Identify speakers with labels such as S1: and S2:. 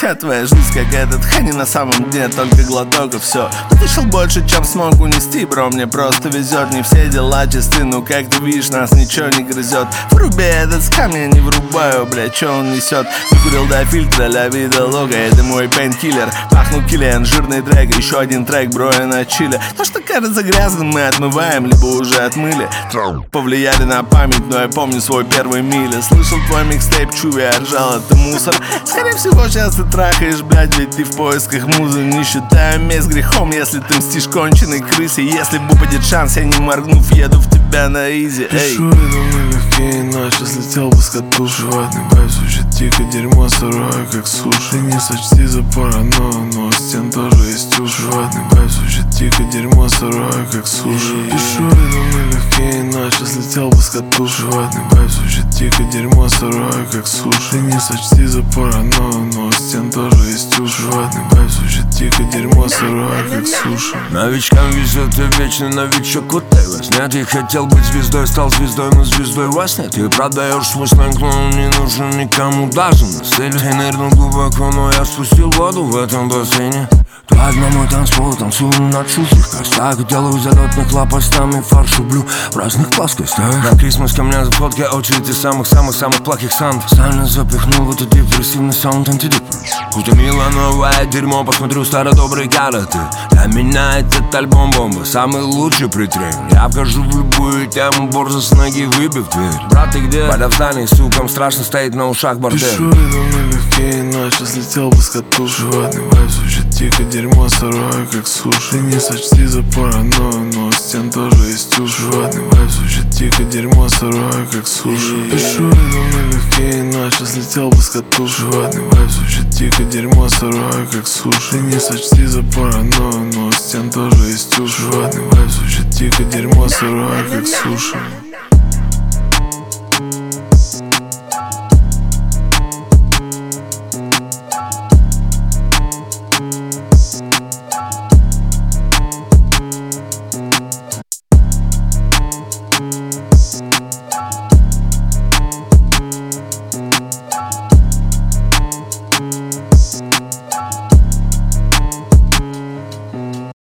S1: Вся твоя жизнь как этот хани, на самом дне только глоток и все. Ты вышел больше, чем смог унести, бро, мне просто везет. Не все дела чисты, ну как ты видишь, нас ничего не грызет. Вруби этот скам, я не врубаю, бля, че он несет. Выкурил до фильтра, ля вида лога, это мой пейнкиллер. Пахнул Киллиан, жирный трек, еще один трек, бро, я на чиле. То, что кажется грязным, мы отмываем, либо уже отмыли. Повлияли на память, но я помню свой первый мили. Слышал твой микстейп, чуви, я ржал, это мусор. Скорее всего, сейчас ты трахаешь, блядь, ведь ты в поисках музы. Не считаю месть грехом, если ты мстишь конченой крысе. Если выпадет шанс, я не моргнув, еду в тебя на изи.
S2: Пишу это налегке, иначе слетел бы с катушек. Животный вайб звучит дико, дерьмо сырое, как суши. Не сочти за паранойю, но у стен тоже есть уши. Животный вайб звучит дико, дерьмо сырое, как суши. Пишу это налегке, иначе слетел бы с катушек. Животный вайб звучит дико, дерьмо сырое, как суши. Не сочти за паранойю, но у стен тоже есть уши. Животный вайб звучит дико, дерьмо сырое, как суши.
S3: Новичкам везет, я вечный новичок, вот ты вас нет. Я хотел быть звездой, стал звездой, но звездой вас нет. Ты продаешь свой сленг, но он не нужен никому даже на стиле. Ты нырнул глубоко, но я спустил воду в этом бассейне. Твой мой танцпол, танцую на чужих костях. Делаю залетных лопастями фарш шублю в разных плоскостях. На Крисмас ко мне зафотки очереди самых-самых-самых плохих сант. Сально запихнул в этот депрессивный саунд антидепрессив. Утомило новое дерьмо, посмотрю стародобрый карате. Для меня этот альбом бомба, самый лучший притрейн. Я вхожу в любую тему, борзо с ноги выбив дверь. Брат, ты где? Вода в здании, сукам страшно стоит на ушах бордель.
S2: Пишу это налегке, иначе слетел бы с катушек. Животный вайб звучит дико, дерьмо сырое, как суши. Ты не сочти за паранойю, но у стен тоже есть уши. Животный вайб звучит дико, дерьмо сырое, как суши. Пишу это налегке, иначе слетел бы с катушек. Животный вайб звучит дико, дерьмо сырое, как суши. Ты не сочти за паранойю, но у стен тоже есть уши. Животный вайб звучит дико, дерьмо сырое, как суши.